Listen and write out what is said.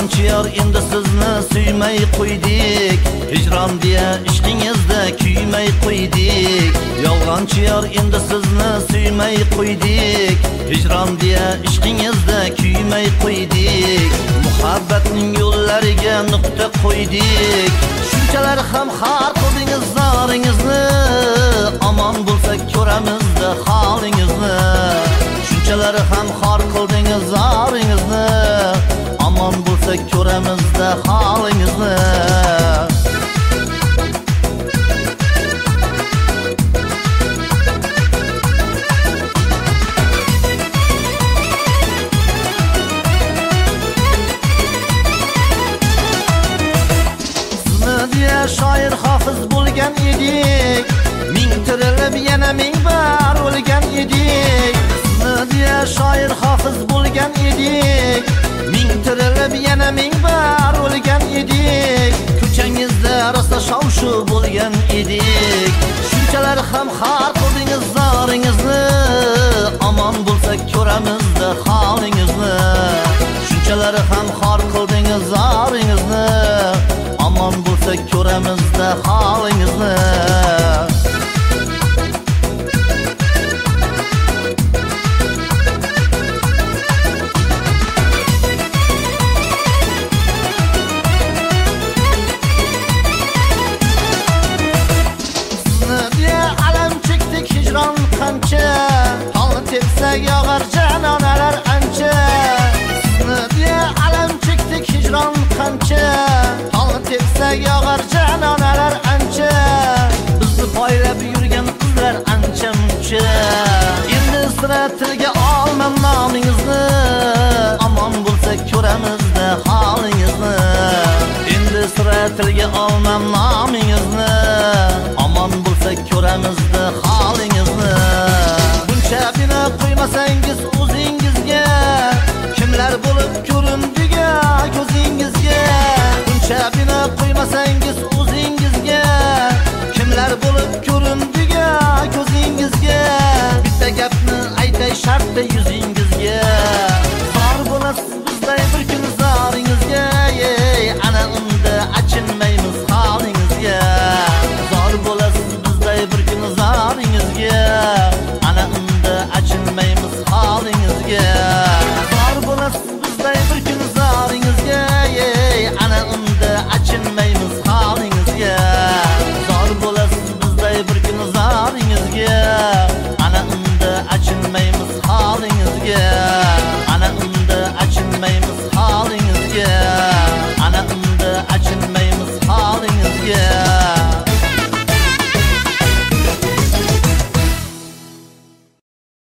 Yolg'onchi yor endi sizni suymay qo'ydik, hijron deya ishqingizda kuymay qo'ydik. Yolg'onchi yor endi sizni suymay qo'ydik, hijron deya ishqingizda kuymay qo'ydik. Muhabbatning yo'llariga nuqta qo'ydik. Shunchalar ham xar qildingiz zoringizni, omon bo'lsak ko'ramizda holingizni. Shunchalar ham xor qildingiz zoringizni, omon bo'lsak ko'ramizda holingizni. Shoir hofiz bo'lgan edik, ming tirilib yana ming bar o'lgan edik. Sizni deya shoir hofiz bo'lgan edik, ming tirilib yana ming bar o'lgan edik. Ko'changizda rosa shov-shuv bo'lgan edik. Shunchalar ham xar qildingiz zoringizni, omon bo'lsak ko'ramizda holingizni. Shunchalar ham xor qildingiz zoringizni, omon bo'lsak ko'ramizda holingizni. Sizni deya alam chekdik hijron qancha, tolni tepsak yog'ar janonalar ancha. Sizni deya alam chekdik hijron qancha, tepsak yog'ar janonalar ancha. Bizni poylab yurgan qizlar ancha muncha. Endi sira tilga olmam nomingizni, omon bo'lsak ko'ramizda holingizni. Endi sira tilga olmam nomingizni, omon bo'lsak ko'ramizda holingizni. Buncha bino qo'ymasangiz o'zingizga, kimlar bo'lib ko'rindiga ko'zingizga. Buncha bino qo'ymasangiz